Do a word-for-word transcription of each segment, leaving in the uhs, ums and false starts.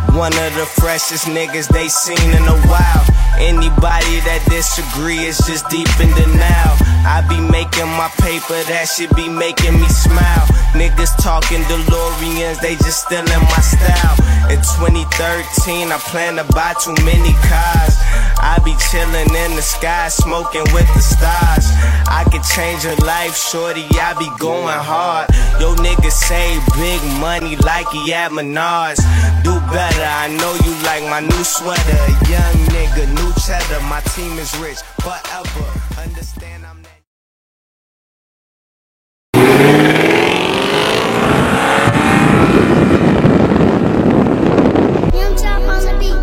One of the freshest niggas they seen in a while. Anybody that disagree is just deep in denial. I be making my paper, that shit be making me smile. Niggas talking DeLoreans, they just stealing my style. In twenty thirteen, I plan to buy too many cars. I be chillin' in the sky, smoking with the stars. I could change your life, shorty, I be going hard. Yo niggas say big money like he at Menards. Do better, I know you like my new sweater. Young nigga, new cheddar, my team is rich forever. Understand I'm that. Young Chop on the beat.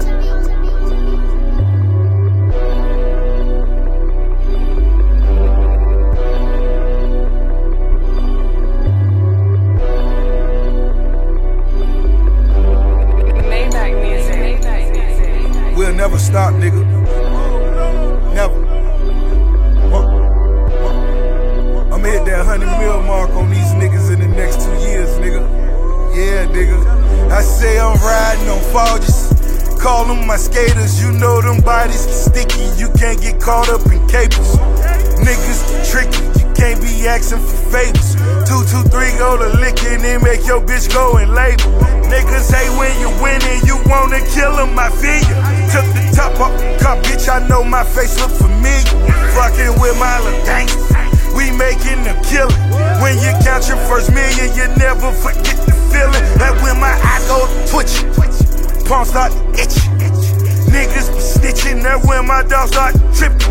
We'll never stop, nigga. Never. I'ma hit that hundred mil mark on these niggas in the next two years, nigga. Yeah, nigga. I say I'm riding on Forges. Call them my skaters. You know them bodies sticky. You can't get caught up in capers. Niggas tricky. You can't be asking for favors. Two, two, three, go to lickin' and make your bitch go and label. Niggas hate when you winning. You wanna kill them, I feel you. Took the top off the car, bitch, I know my face look familiar. Fucking with my little gangsters, we making them kill it. When you count your first million, you never forget the feeling. Like when my eyes go twitching, palms start itching. Niggas be snitching, that when my dogs start tripping.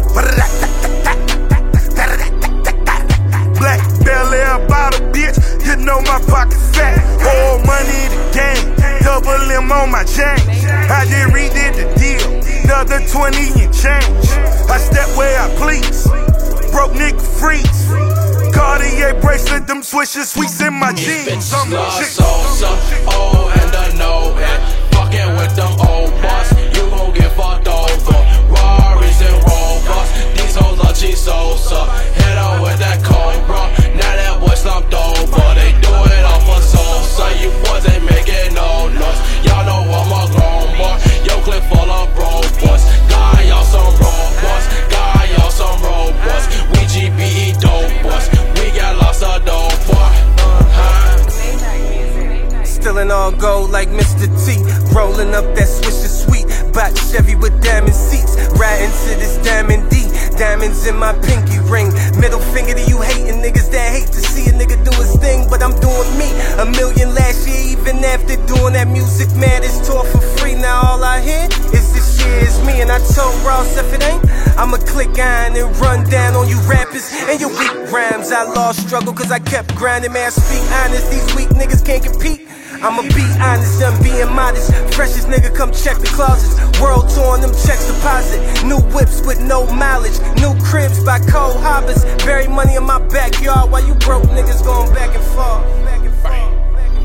Black belly about a bitch, you know my pocket fat. All money the game, double M on my chain. I just redid the deal, another twenty and change. I step where I please, broke nigga freeze. Cartier bracelet, them swishes, sweets in my jeans. I'm shit. Sosa, oh and I know it. Fucking with them old boss, you gon' get fucked over. Rarries and Rovers, these hoes are cheap Sosa. Hit on with that Cobra, now that boy slumped over. They do it off of Sosa, you boys ain't making no noise. Y'all know I'm a grown boy, yo clip full of bro boys. Got y'all some robots, got y'all some robots. We G B E dope boys, we got lots of dope boy. Uh-huh. Still in all gold like Mister T. Rolling up that Swisher Sweet. Bot Chevy with diamond seats. Riding to this diamond D. Diamonds in my pinky ring. Middle finger to you hating niggas that hate to see a nigga do his thing. But I'm doing me. A million last year, even after doing that Music Matters tour for free. Now all I hear is this year is me. And I told Ross if it ain't, I'ma click on and run down on you rappers and your weak rhymes. I lost struggle cause I kept grinding. Man, I speak honest, these weak niggas can't compete. I'ma be honest, I'm being modest. Freshest nigga, come check the closets. World tour, them checks deposit. New whips with no mileage. New cribs by cold hobbits. Bury money in my backyard while you broke niggas going back and forth. Back and forth.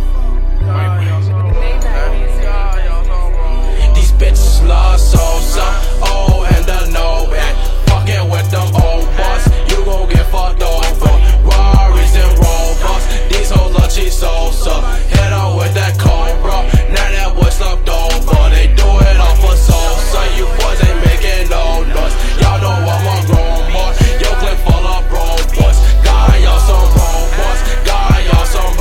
These bitches love Sosa, oh and I know it. Fucking with them old boss, you gon' get fucked over. Rarries and Rovers, these hoes are cheap Sosa. Hit on with that Cobra, now that boy slumped over. They do it off of Sosa, you boys ain't making no noise. Y'all know I'm a grown boy, yo clip full of bro boys. Got y'all some robots, got y'all some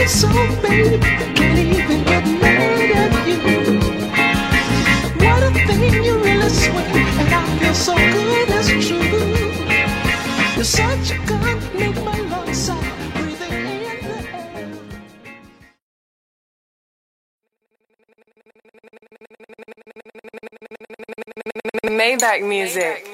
me so, baby, can't even get mad at you. What a thing, you really swing, and I feel so good, it's true. You're such a gun, make my lungs sigh, breathing in the air. Maybach music.